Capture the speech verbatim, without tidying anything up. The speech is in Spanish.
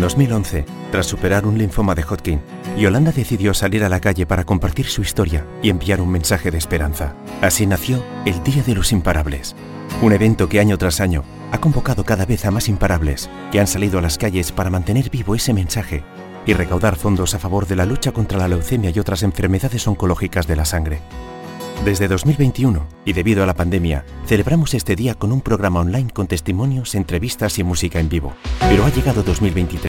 dos mil once, tras superar un linfoma de Hodgkin, Yolanda decidió salir a la calle para compartir su historia y enviar un mensaje de esperanza. Así nació el Día de los Imparables, un evento que año tras año ha convocado cada vez a más imparables que han salido a las calles para mantener vivo ese mensaje y recaudar fondos a favor de la lucha contra la leucemia y otras enfermedades oncológicas de la sangre. Desde dos mil veintiuno, y debido a la pandemia, celebramos este día con un programa online con testimonios, entrevistas y música en vivo. Pero ha llegado dos mil veintitrés